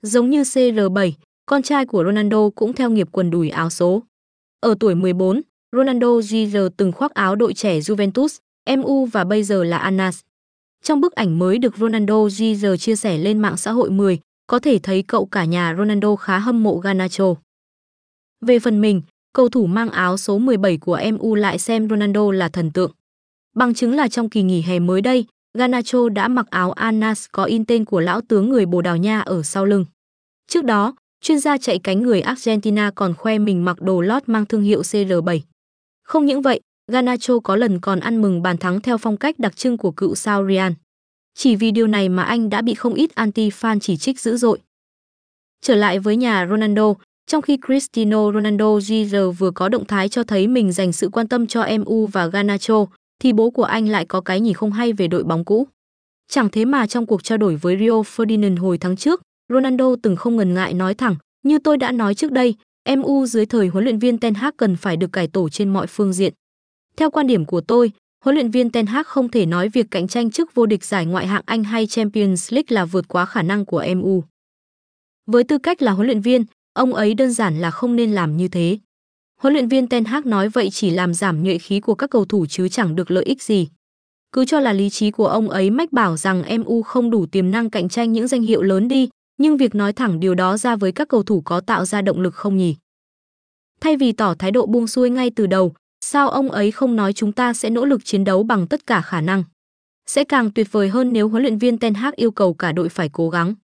Giống như CR7, con trai của Ronaldo cũng theo nghiệp quần đùi áo số. Ở tuổi 14, Ronaldo Jr. từng khoác áo đội trẻ Juventus, MU và bây giờ là Al Nassr. Trong bức ảnh mới được Ronaldo Jr. chia sẻ lên mạng xã hội 10, có thể thấy cậu cả nhà Ronaldo khá hâm mộ Garnacho. Về phần mình, cầu thủ mang áo số 17 của MU lại xem Ronaldo là thần tượng. Bằng chứng là trong kỳ nghỉ hè mới đây, Garnacho đã mặc áo Al Nassr có in tên của lão tướng người Bồ Đào Nha ở sau lưng. Trước đó, chuyên gia chạy cánh người Argentina còn khoe mình mặc đồ lót mang thương hiệu CR7. Không những vậy, Garnacho có lần còn ăn mừng bàn thắng theo phong cách đặc trưng của cựu sao Real. Chỉ vì điều này mà anh đã bị không ít anti-fan chỉ trích dữ dội. Trở lại với nhà Ronaldo, trong khi Cristiano Ronaldo Jr. vừa có động thái cho thấy mình dành sự quan tâm cho MU và Garnacho, thì bố của anh lại có cái nhìn không hay về đội bóng cũ. Chẳng thế mà trong cuộc trao đổi với Rio Ferdinand hồi tháng trước, Ronaldo từng không ngần ngại nói thẳng, như tôi đã nói trước đây, MU dưới thời huấn luyện viên Ten Hag cần phải được cải tổ trên mọi phương diện. Theo quan điểm của tôi, huấn luyện viên Ten Hag không thể nói việc cạnh tranh chức vô địch giải Ngoại hạng Anh hay Champions League là vượt quá khả năng của MU. Với tư cách là huấn luyện viên, ông ấy đơn giản là không nên làm như thế. Huấn luyện viên Ten Hag nói vậy chỉ làm giảm nhuệ khí của các cầu thủ chứ chẳng được lợi ích gì. Cứ cho là lý trí của ông ấy mách bảo rằng MU không đủ tiềm năng cạnh tranh những danh hiệu lớn đi, nhưng việc nói thẳng điều đó ra với các cầu thủ có tạo ra động lực không nhỉ? Thay vì tỏ thái độ buông xuôi ngay từ đầu, sao ông ấy không nói chúng ta sẽ nỗ lực chiến đấu bằng tất cả khả năng? Sẽ càng tuyệt vời hơn nếu huấn luyện viên Ten Hag yêu cầu cả đội phải cố gắng.